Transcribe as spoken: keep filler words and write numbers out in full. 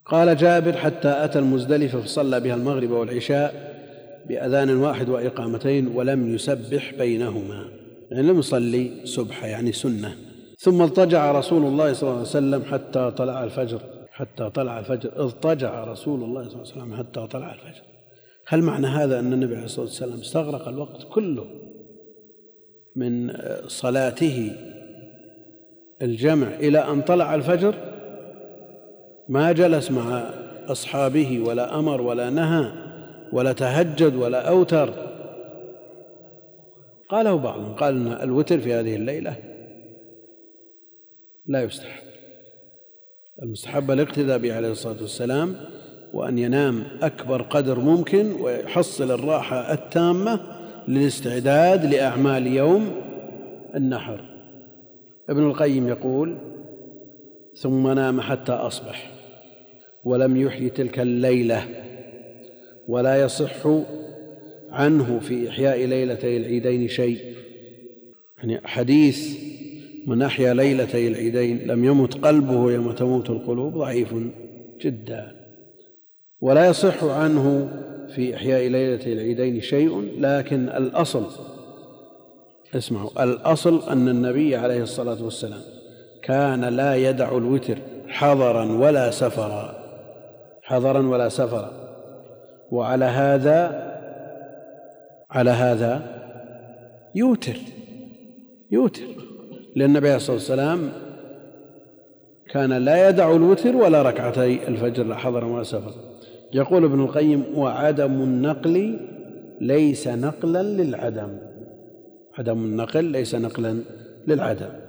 قال جابر: حتى أتى المزدلفة فصلى بها المغرب والعشاء بأذان واحد وإقامتين ولم يسبح بينهما، يعني لم يصلي سبحة يعني سنة. ثم اضطجع رسول الله صلى الله عليه وسلم حتى طلع الفجر حتى طلع الفجر اضطجع رسول الله صلى الله عليه وسلم حتى طلع الفجر. هل معنى هذا أن النبي عليه الصلاة والسلام استغرق الوقت كله من صلاته الجمع إلى أن طلع الفجر، ما جلس مع أصحابه ولا أمر ولا نهى ولا تهجد ولا أوتر؟ قاله بعضهم، قال أن الوتر في هذه الليلة لا يستحب، المستحب الاقتداء به عليه الصلاة والسلام، وأن ينام أكبر قدر ممكن ويحصل الراحة التامة للاستعداد لأعمال يوم النحر. ابن القيم يقول: ثم نام حتى أصبح ولم يحيي تلك الليلة، ولا يصح عنه في إحياء ليلتي العيدين شيء. يعني حديث من أحيا ليلتي العيدين لم يمت قلبه يوم تموت القلوب ضعيف جدا. ولا يصح عنه في إحياء ليلتي العيدين شيء، لكن الأصل اسمعوا الأصل أن النبي عليه الصلاة والسلام كان لا يدع الوتر حضرا ولا سفرا حضرا ولا سفرا وعلى هذا على هذا يوتر يوتر لأن النبي عليه الصلاة والسلام كان لا يدع الوتر ولا ركعتي الفجر لا حضرا ولا سفرا. يقول ابن القيم: وعدم النقل ليس نقلا للعدم عدم النقل ليس نقلا للعدم